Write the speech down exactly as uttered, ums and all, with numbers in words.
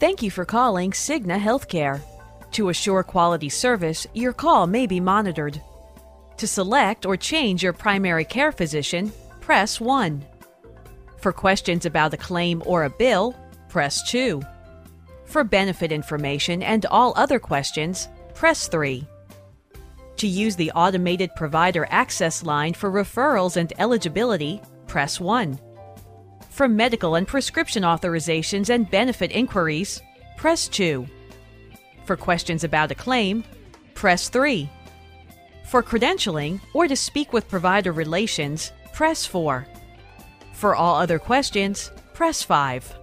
Thank you for calling Cigna Healthcare. To assure quality service, your call may be monitored. To select or change your primary care physician, press one. For questions about a claim or a bill, press two. For benefit information and all other questions, press three. To use the automated provider access line for referrals and eligibility, press one. For medical and prescription authorizations and benefit inquiries, press two. For questions about a claim, press three. For credentialing or to speak with provider relations, press four. For all other questions, press five.